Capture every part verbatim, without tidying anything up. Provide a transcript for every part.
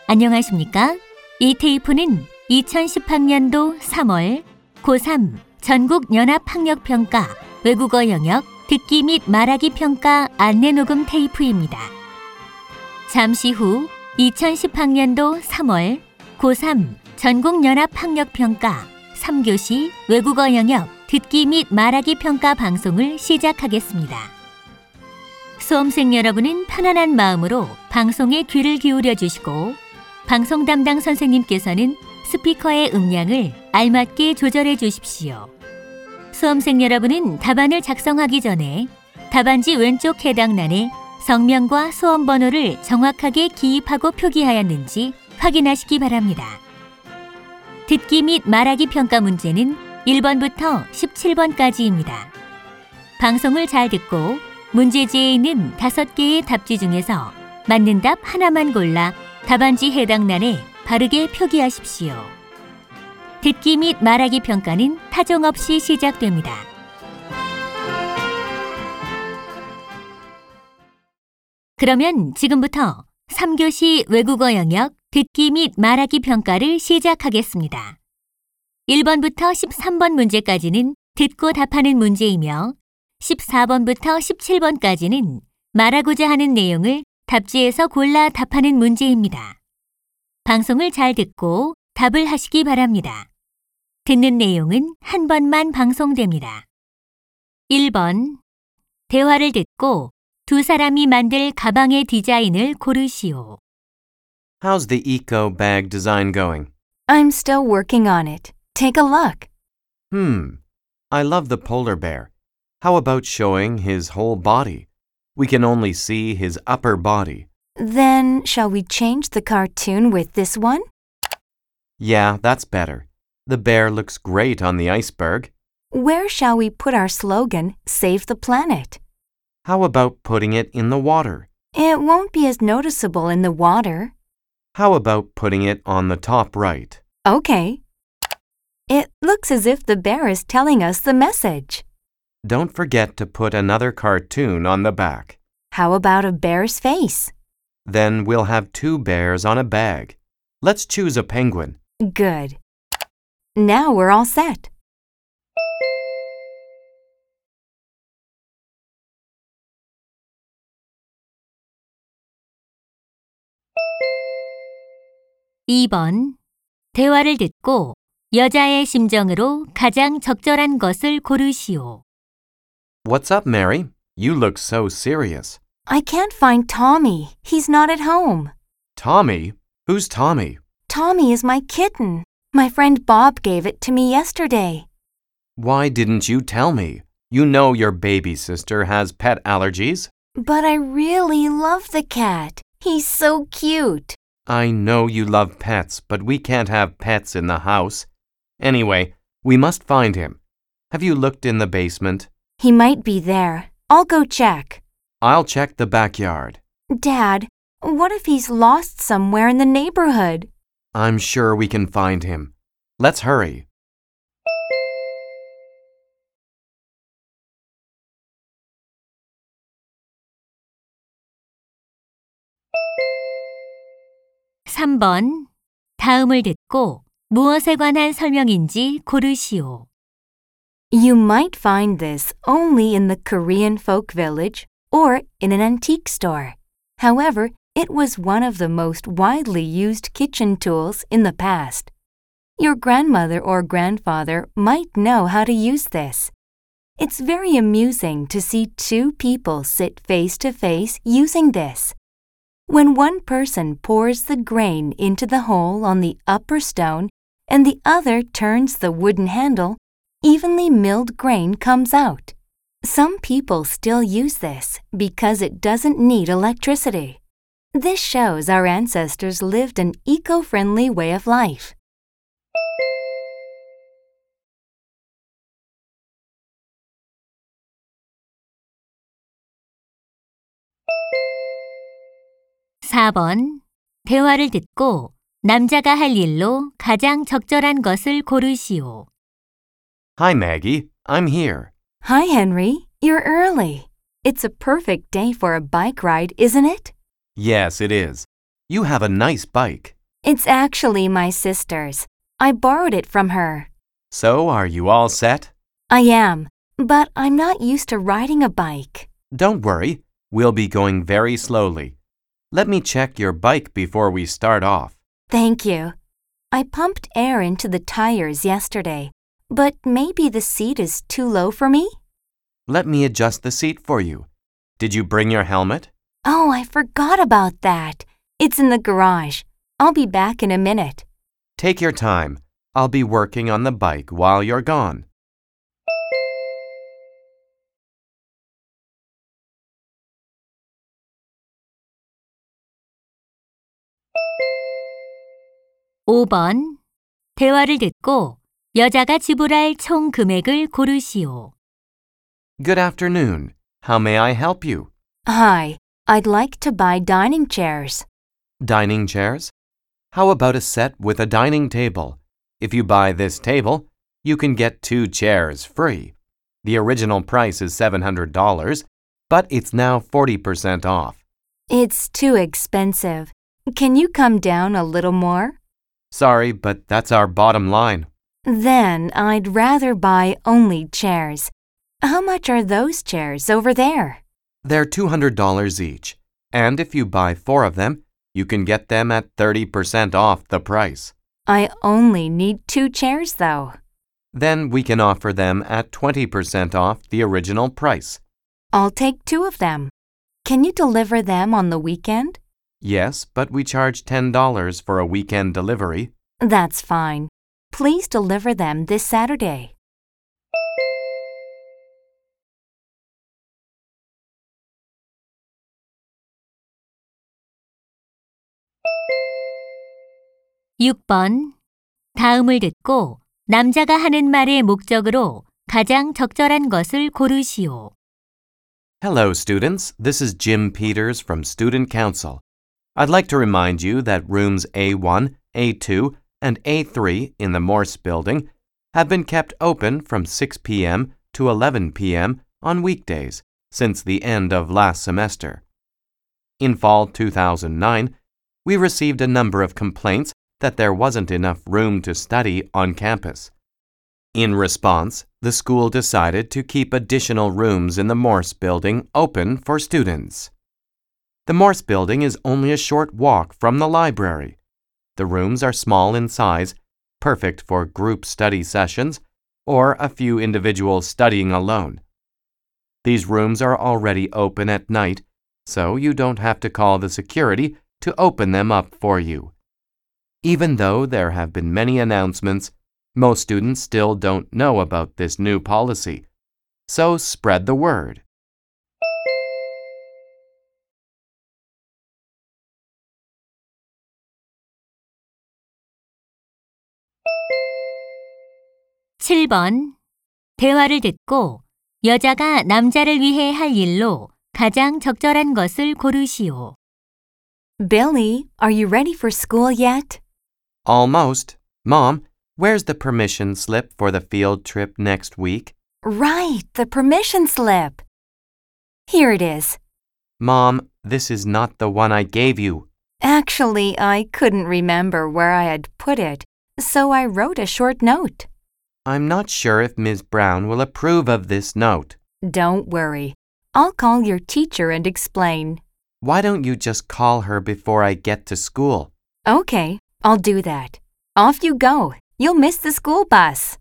안녕하십니까? 이 테이프는 이천십 학년도 삼월 고삼 전국연합학력평가 외국어 영역 듣기 및 말하기 평가 안내 녹음 테이프입니다. 잠시 후 이천십 학년도 삼월 고삼 전국연합학력평가 삼 교시 외국어 영역 듣기 및 말하기 평가 방송을 시작하겠습니다. 수험생 여러분은 편안한 마음으로 방송에 귀를 기울여 주시고 방송 담당 선생님께서는 스피커의 음량을 알맞게 조절해 주십시오. 수험생 여러분은 답안을 작성하기 전에 답안지 왼쪽 해당란에 성명과 수험 번호를 정확하게 기입하고 표기하였는지 확인하시기 바랍니다. 듣기 및 말하기 평가 문제는 일 번부터 십칠 번까지입니다. 방송을 잘 듣고 문제지에 있는 다섯 개의 답지 중에서 맞는 답 하나만 골라 답안지 해당란에 바르게 표기하십시오. 듣기 및 말하기 평가는 타종 없이 시작됩니다. 그러면 지금부터 삼 교시 외국어 영역 듣기 및 말하기 평가를 시작하겠습니다. 일 번부터 십삼 번 문제까지는 듣고 답하는 문제이며 십사 번부터 십칠 번까지는 말하고자 하는 내용을 답지에서 골라 답하는 문제입니다. 방송을 잘 듣고 답을 하시기 바랍니다. 듣는 내용은 한 번만 방송됩니다. 일 번. 대화를 듣고 두 사람이 만들 가방의 디자인을 고르시오. How's the eco bag design going? I'm still working on it. Take a look. Hmm. I love the polar bear. How about showing his whole body? We can only see his upper body. Then, shall we change the cartoon with this one? Yeah, that's better. The bear looks great on the iceberg. Where shall we put our slogan, Save the Planet? How about putting it in the water? It won't be as noticeable in the water. How about putting it on the top right? Okay. It looks as if the bear is telling us the message. Don't forget to put another cartoon on the back. How about a bear's face? Then we'll have two bears on a bag. Let's choose a penguin. Good. Now we're all set. 이 번. 대화를 듣고 여자의 심정으로 가장 적절한 것을 고르시오. What's up, Mary? You look so serious. I can't find Tommy. He's not at home. Tommy? Who's Tommy? Tommy is my kitten. My friend Bob gave it to me yesterday. Why didn't you tell me? You know your baby sister has pet allergies. But I really love the cat. He's so cute. I know you love pets, but we can't have pets in the house. Anyway, we must find him. Have you looked in the basement? He might be there. I'll go check. I'll check the backyard. Dad, what if he's lost somewhere in the neighborhood? I'm sure we can find him. Let's hurry. 삼 번. 다음을 듣고 무엇에 관한 설명인지 고르시오. You might find this only in the Korean folk village or in an antique store. However, it was one of the most widely used kitchen tools in the past. Your grandmother or grandfather might know how to use this. It's very amusing to see two people sit face to face using this. When one person pours the grain into the hole on the upper stone and the other turns the wooden handle, evenly milled grain comes out. Some people still use this because it doesn't need electricity. This shows our ancestors lived an eco-friendly way of life. 사 번. 대화를 듣고 남자가 할 일로 가장 적절한 것을 고르시오. Hi, Maggie. I'm here. Hi, Henry. You're early. It's a perfect day for a bike ride, isn't it? Yes, it is. You have a nice bike. It's actually my sister's. I borrowed it from her. So, are you all set? I am, but I'm not used to riding a bike. Don't worry, we'll be going very slowly. Let me check your bike before we start off. Thank you. I pumped air into the tires yesterday, but maybe the seat is too low for me? Let me adjust the seat for you. Did you bring your helmet? Oh, I forgot about that. It's in the garage. I'll be back in a minute. Take your time. I'll be working on the bike while you're gone. 오 번. 대화를 듣고 여자가 지불할 총 금액을 고르시오. Good afternoon. How may I help you? Hi, I'd like to buy dining chairs. Dining chairs? How about a set with a dining table? If you buy this table, you can get two chairs free. The original price is seven hundred dollars, but it's now forty percent off. It's too expensive. Can you come down a little more? Sorry, but that's our bottom line. Then I'd rather buy only chairs. How much are those chairs over there? They're two hundred dollars each, and if you buy four of them, you can get them at thirty percent off the price. I only need two chairs, though. Then we can offer them at twenty percent off the original price. I'll take two of them. Can you deliver them on the weekend? Yes, but we charge ten dollars for a weekend delivery. That's fine. Please deliver them this Saturday. 육 번. 다음을 듣고 남자가 하는 말의 목적으로 가장 적절한 것을 고르시오. Hello, students. This is Jim Peters from Student Council. I'd like to remind you that rooms A one, A two, and A three in the Morse Building have been kept open from six p.m. to eleven p.m. on weekdays since the end of last semester. In fall two thousand nine, we received a number of complaints that there wasn't enough room to study on campus. In response, the school decided to keep additional rooms in the Morse Building open for students. The Morse Building is only a short walk from the library. The rooms are small in size, perfect for group study sessions or a few individuals studying alone. These rooms are already open at night, so you don't have to call the security to open them up for you. Even though there have been many announcements, most students still don't know about this new policy. So spread the word. 칠 번. 대화를 듣고 여자가 남자를 위해 할 일로 가장 적절한 것을 고르시오. Billy, are you ready for school yet? Almost. Mom, where's the permission slip for the field trip next week? Right, the permission slip. Here it is. Mom, this is not the one I gave you. Actually, I couldn't remember where I had put it, so I wrote a short note. I'm not sure if Miz Brown will approve of this note. Don't worry. I'll call your teacher and explain. Why don't you just call her before I get to school? Okay, I'll do that. Off you go. You'll miss the school bus.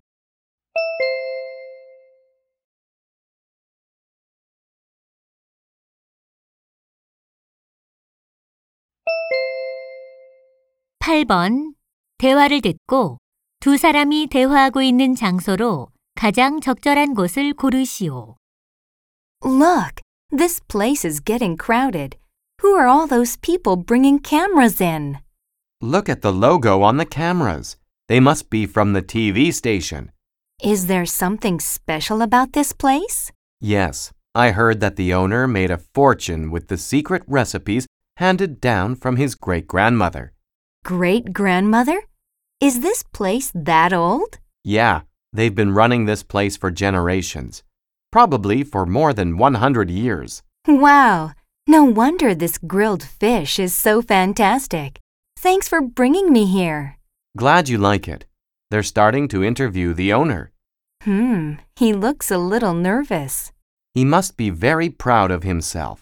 팔 번. 대화를 듣고 두 사람이 대화하고 있는 장소로 가장 적절한 곳을 고르시오. Look, this place is getting crowded. Who are all those people bringing cameras in? Look at the logo on the cameras. They must be from the T V station. Is there something special about this place? Yes, I heard that the owner made a fortune with the secret recipes handed down from his great-grandmother. Great-grandmother? Is this place that old? Yeah, they've been running this place for generations. Probably for more than one hundred years. Wow, no wonder this grilled fish is so fantastic. Thanks for bringing me here. Glad you like it. They're starting to interview the owner. Hmm, he looks a little nervous. He must be very proud of himself.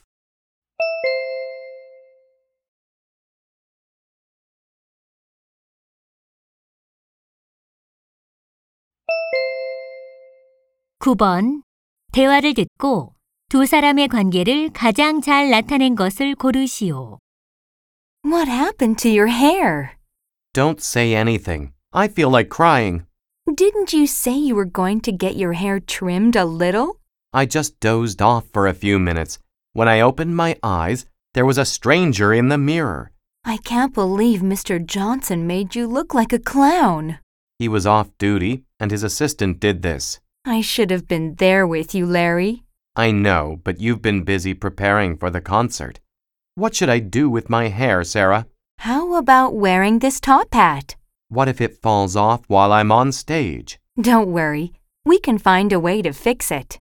구 번. 대화를 듣고 두 사람의 관계를 가장 잘 나타낸 것을 고르시오. What happened to your hair? Don't say anything. I feel like crying. Didn't you say you were going to get your hair trimmed a little? I just dozed off for a few minutes. When I opened my eyes, there was a stranger in the mirror. I can't believe Mister Johnson made you look like a clown. He was off duty, and his assistant did this. I should have been there with you, Larry. I know, but you've been busy preparing for the concert. What should I do with my hair, Sarah? How about wearing this top hat? What if it falls off while I'm on stage? Don't worry. We can find a way to fix it.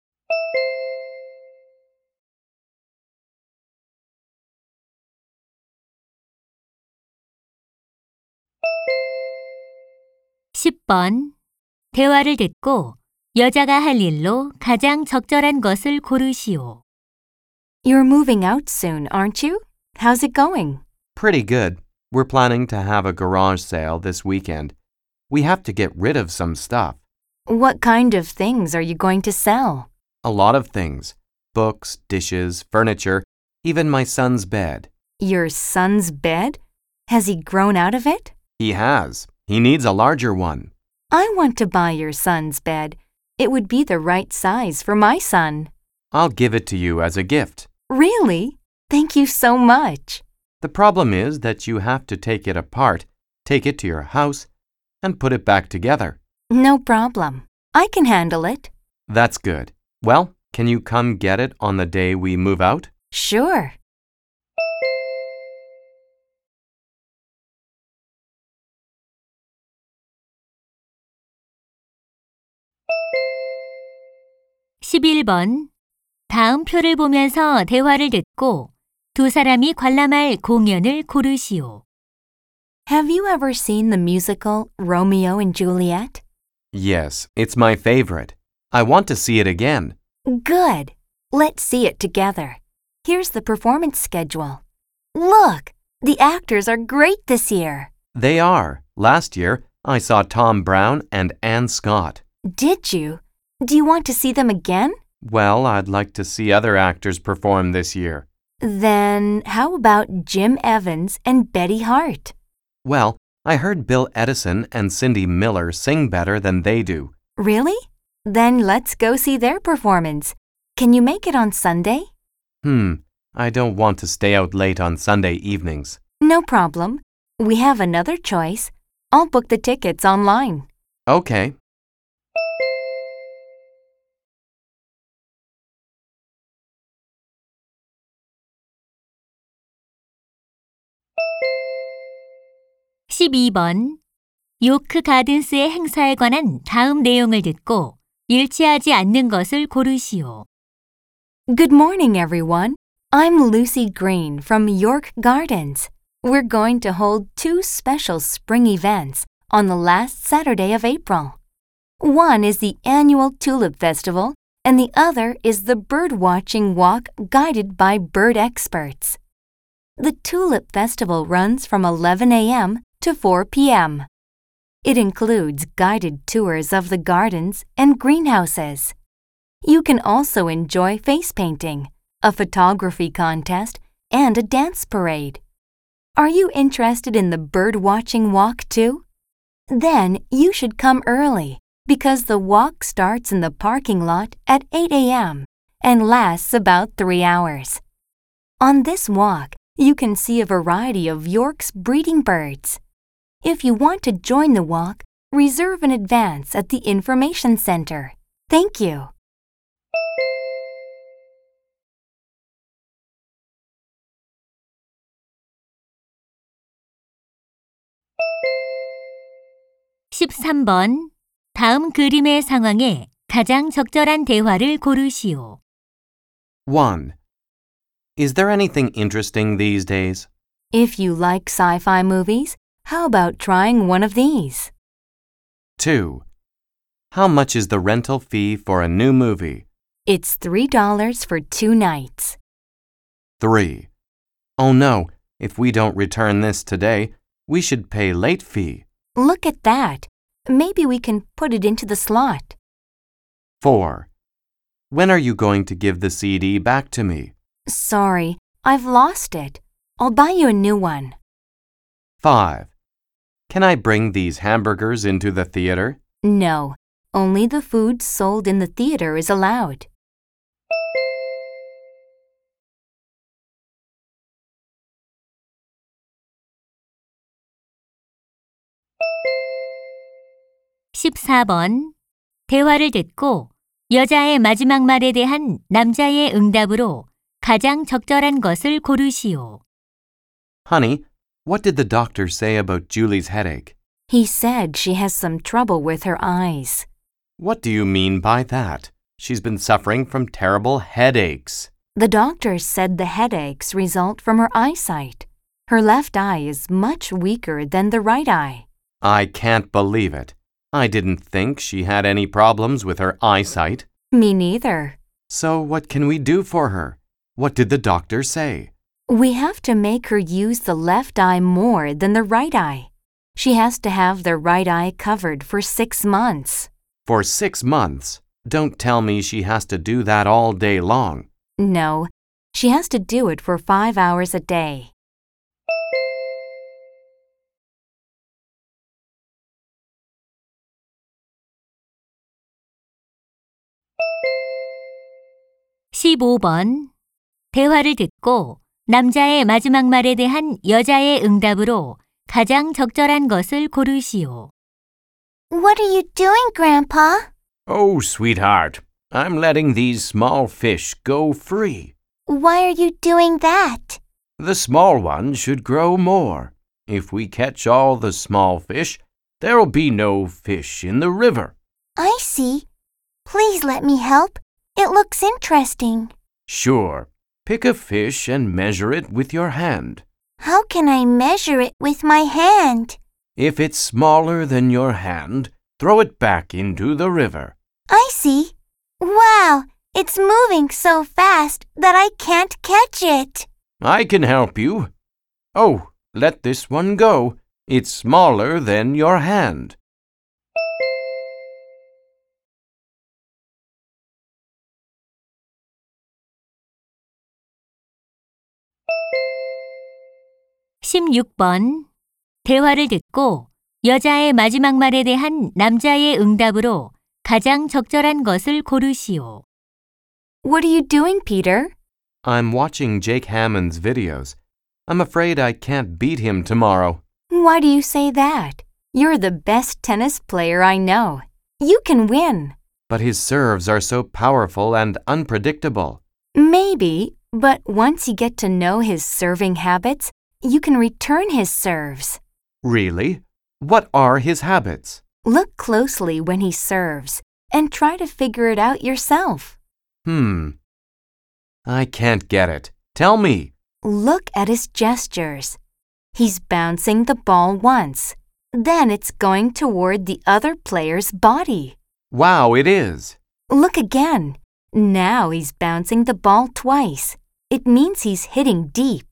십 번. 대화를 듣고 여자가 할 일로 가장 적절한 것을 고르시오. You're moving out soon, aren't you? How's it going? Pretty good. We're planning to have a garage sale this weekend. We have to get rid of some stuff. What kind of things are you going to sell? A lot of things. Books, dishes, furniture, even my son's bed. Your son's bed? Has he grown out of it? He has. He needs a larger one. I want to buy your son's bed. It would be the right size for my son. I'll give it to you as a gift. Really? Thank you so much. The problem is that you have to take it apart, take it to your house, and put it back together. No problem. I can handle it. That's good. Well, can you come get it on the day we move out? Sure. 십일 번. 다음 표를 보면서 대화를 듣고 두 사람이 관람할 공연을 고르시오. Have you ever seen the musical Romeo and Juliet? Yes, it's my favorite. I want to see it again. Good. Let's see it together. Here's the performance schedule. Look, the actors are great this year. They are. Last year, I saw Tom Brown and Ann Scott. Did you? Do you want to see them again? Well, I'd like to see other actors perform this year. Then how about Jim Evans and Betty Hart? Well, I heard Bill Edison and Cindy Miller sing better than they do. Really? Then let's go see their performance. Can you make it on Sunday? Hmm, I don't want to stay out late on Sunday evenings. No problem. We have another choice. I'll book the tickets online. Okay. 십이 번. 요크 가든스의 행사에 관한 다음 내용을 듣고 일치하지 않는 것을 고르시오. Good morning, everyone. I'm Lucy Green from York Gardens. We're going to hold two special spring events on the last Saturday of April. One is the annual Tulip Festival, and the other is the bird-watching walk guided by bird experts. The Tulip Festival runs from eleven a.m. to four p.m. It includes guided tours of the gardens and greenhouses. You can also enjoy face painting, a photography contest, and a dance parade. Are you interested in the bird-watching walk too? Then you should come early because the walk starts in the parking lot at eight a.m. and lasts about three hours. On this walk, you can see a variety of York's breeding birds. If you want to join the walk, reserve in advance at the Information Center. Thank you. 십삼 번. 다음 그림의 상황에 가장 적절한 대화를 고르시오. one. Is there anything interesting these days? If you like sci-fi movies, how about trying one of these? two. How much is the rental fee for a new movie? It's three dollars for two nights. three. Oh no, if we don't return this today, we should pay late fee. Look at that. Maybe we can put it into the slot. four. When are you going to give the C D back to me? Sorry, I've lost it. I'll buy you a new one. five. Can I bring these hamburgers into the theater? No, only the food sold in the theater is allowed. 십사 번. 대화를 듣고 여자의 마지막 말에 대한 남자의 응답으로 가장 적절한 것을 고르시오. Honey, what did the doctor say about Julie's headache? He said she has some trouble with her eyes. What do you mean by that? She's been suffering from terrible headaches. The doctor said the headaches result from her eyesight. Her left eye is much weaker than the right eye. I can't believe it. I didn't think she had any problems with her eyesight. Me neither. So what can we do for her? What did the doctor say? We have to make her use the left eye more than the right eye. She has to have the right eye covered for six months. For six months? Don't tell me she has to do that all day long. No, she has to do it for five hours a day. 십오 번. 대화를 듣고 남자의 마지막 말에 대한 여자의 응답으로 가장 적절한 것을 고르시오. What are you doing, Grandpa? Oh, sweetheart, I'm letting these small fish go free. Why are you doing that? The small ones should grow more. If we catch all the small fish, there'll be no fish in the river. I see. Please let me help. It looks interesting. Sure. Pick a fish and measure it with your hand. How can I measure it with my hand? If it's smaller than your hand, throw it back into the river. I see. Wow, it's moving so fast that I can't catch it. I can help you. Oh, let this one go. It's smaller than your hand. 십육 번. 대화를 듣고 여자의 마지막 말에 대한 남자의 응답으로 가장 적절한 것을 고르시오. What are you doing, Peter? I'm watching Jake Hammond's videos. I'm afraid I can't beat him tomorrow. Why do you say that? You're the best tennis player I know. You can win. But his serves are so powerful and unpredictable. Maybe, but once you get to know his serving habits, you can return his serves. Really? What are his habits? Look closely when he serves and try to figure it out yourself. Hmm. I can't get it. Tell me. Look at his gestures. He's bouncing the ball once. Then it's going toward the other player's body. Wow, it is. Look again. Now he's bouncing the ball twice. It means he's hitting deep.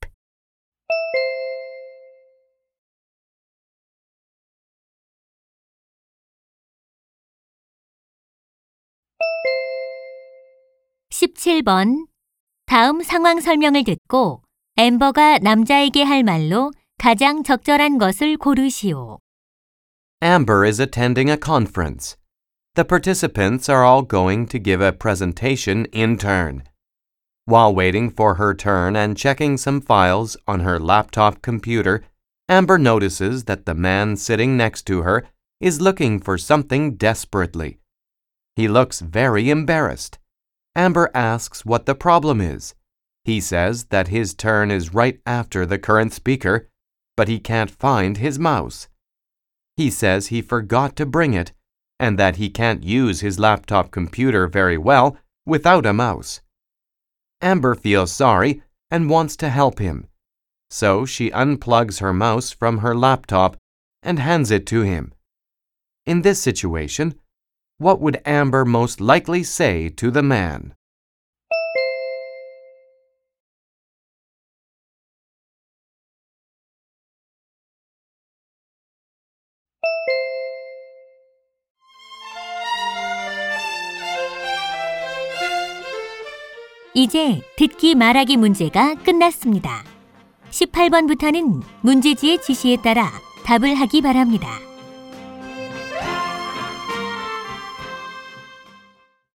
십칠 번. 다음 상황 설명을 듣고 엠버가 남자에게 할 말로 가장 적절한 것을 고르시오. Amber is attending a conference. The participants are all going to give a presentation in turn. While waiting for her turn and checking some files on her laptop computer, Amber notices that the man sitting next to her is looking for something desperately. He looks very embarrassed. Amber asks what the problem is. He says that his turn is right after the current speaker, but he can't find his mouse. He says he forgot to bring it and that he can't use his laptop computer very well without a mouse. Amber feels sorry and wants to help him. so she unplugs her mouse from her laptop and hands it to him. In this situation, what would Amber most likely say to the man? 이제 듣기 말하기 문제가 끝났습니다. 십팔 번부터는 문제지의 지시에 따라 답을 하기 바랍니다.